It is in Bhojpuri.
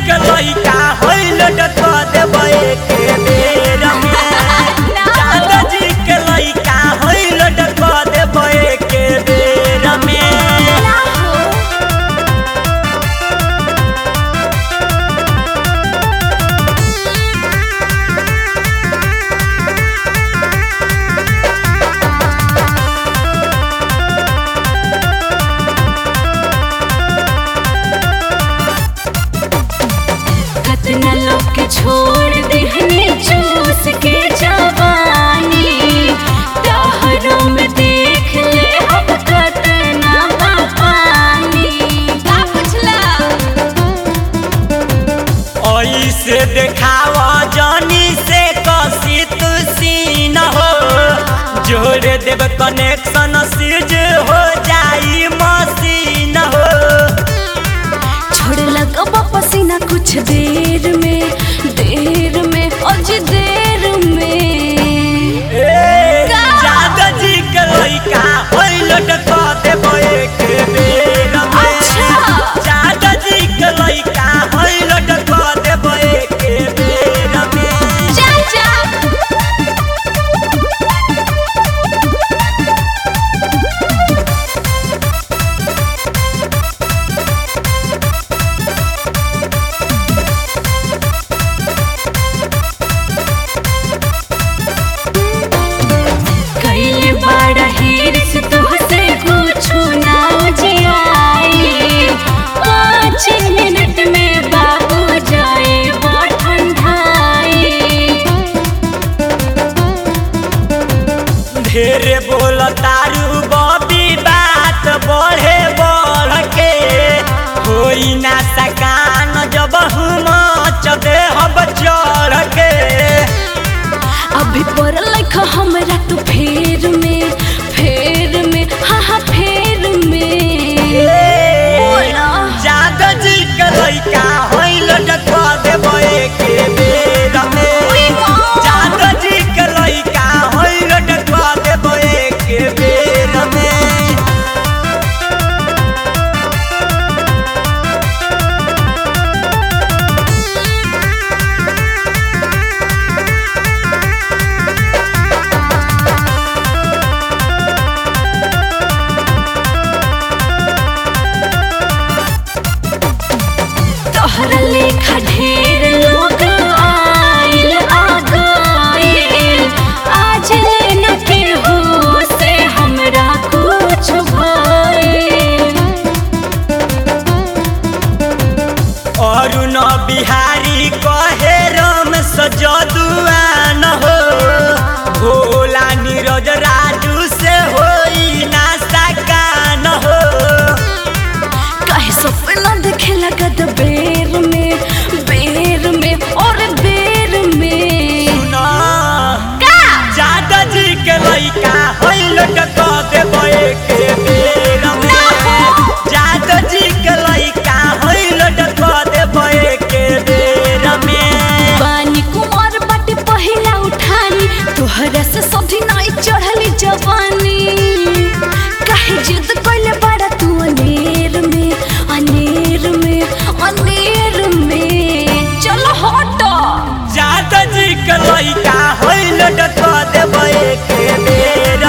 के लइका होइल डक देबै के बेर में जादो जी के लइका होइल डक देबै के बेर में कितना लोग के छोड़ देहने चूस के जवानी तहरों में देख ले अब कितना पानी का पुछला ऐसे देखावा जानी से कसी तू सीन हो जोड़ देव कनेक्शन सीज हो जाई मशीन हो छोड़ लगा पसीना कुछ देर में अज देर में जादो जी के लइका होइल डक देबै के बेर में जादो जी के लइका होइल डक देबै के बेर में चाचा कैले बड़ा हिरस तुहसे कुछो ना जियाई 5 मिनट में बाबू जाए वो ठंडाई ढेरे बोल तारू बबी बात बढ़े बढ़ के होई ना सकान जब हम चदे हम चढ़ के अभी पड़ल हमरा तू फेर में हाँ फेर में जादो जी के लइका होइल डक देबै के बेर में जादो जी के लइका होइल डक देबै के बेर में तोहरा लेखा ढेर लोग आइल आ गइल आज न केहू से हमरा कुछ भइल अरुण बिहारी कहे राम सजदुआन हो भोला नीरज राजू से होई ना सकान हो काहे सपना देखे लगत बेर में और बेर में सुना जादो जी के लइका होइल डक देबै के बेर में जादो जी के लइका होइल डक देबै के बेर में बानी कुमार बाटे पहिला उठानी तोहरा से सभी नाई चढ़ली जवानी काहे जिद कइले बड़ा तू अनेर में चलो हट जादो जी के लइका होइल डक देबै के बेर